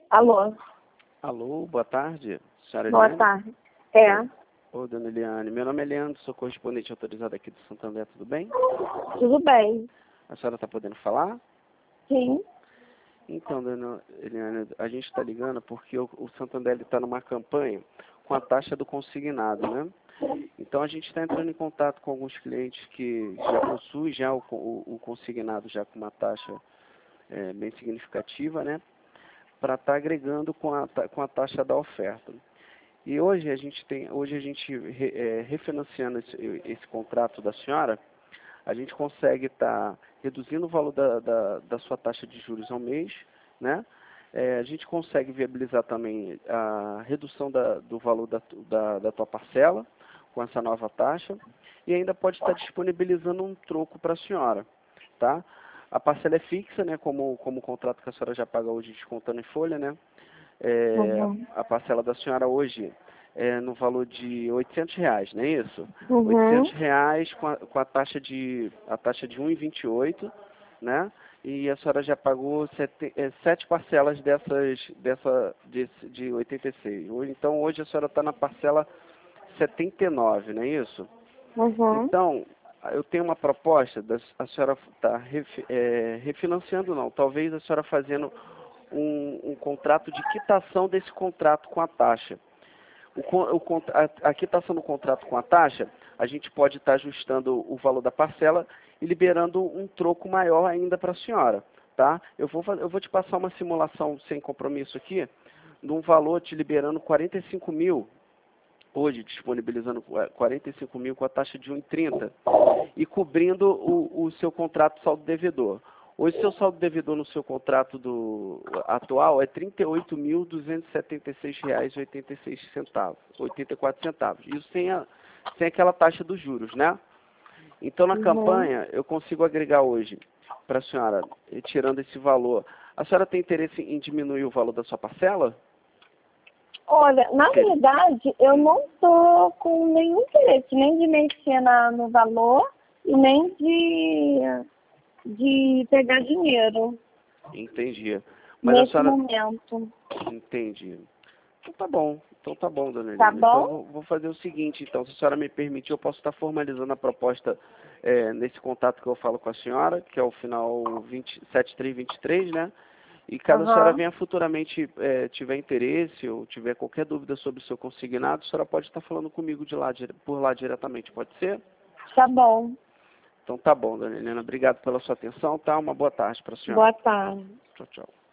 Alô? Alô, boa tarde, senhora Boa Eliane? tarde. É, Ô, dona Eliane, meu nome é Leandro, sou correspondente autorizado aqui do Santander, tudo bem? tudo bem. A senhora está podendo falar? Sim. Então, dona Eliane, a gente está ligando porque o Santander está numa campanha com a taxa do consignado, né? Então, a gente está entrando em contato com alguns clientes que já possuem já o consignado já com uma taxa bem significativa, né? Para estar agregando com a taxa da oferta. E hoje a gente refinanciando esse contrato da senhora, a gente consegue estar reduzindo o valor da sua taxa de juros ao mês, né? A gente consegue viabilizar também a redução do valor da tua parcela com essa nova taxa e ainda pode estar disponibilizando um troco para a senhora, tá? A parcela é fixa, né? Como o contrato que a senhora já paga hoje descontando em folha, né? Uhum. A parcela da senhora hoje é no valor de R$ 800, não é isso? Uhum. R$ 800 com a taxa de 1,28, né? E a senhora já pagou 7 parcelas de 86. Então hoje a senhora está na parcela 79, não é isso? Uhum. Então, eu tenho uma proposta, a senhora está refinanciando não, talvez a senhora fazendo um contrato de quitação desse contrato com a taxa. A quitação do contrato com a taxa, a gente pode estar ajustando o valor da parcela e liberando um troco maior ainda para a senhora, tá? Eu vou te passar uma simulação sem compromisso aqui, de um valor te liberando 45 mil, hoje disponibilizando 45 mil com a taxa de 1,30 e cobrindo o seu contrato saldo devedor. Hoje, seu saldo devedor no seu contrato atual é R$ 38.276,86. Isso sem aquela taxa dos juros, né? Então, na Uhum. campanha, eu consigo agregar hoje para a senhora, tirando esse valor. A senhora tem interesse em diminuir o valor da sua parcela? Olha, na verdade, eu não estou com nenhum interesse, nem de mexer no valor e nem de pegar dinheiro Entendi. Mas a nesse senhora... momento. Entendi. Então tá bom, dona Tá Helena. Então bom? vou fazer o seguinte, então, se a senhora me permitir, eu posso estar formalizando a proposta nesse contato que eu falo com a senhora, que é o final 7323, né? E caso a senhora Aham. venha futuramente tiver interesse ou tiver qualquer dúvida sobre o seu consignado, a senhora pode estar falando comigo por lá diretamente, pode ser? Tá bom. Então tá bom, dona Helena. Obrigado pela sua atenção, tá? Uma boa tarde para a senhora. Boa tarde. Tchau, tchau.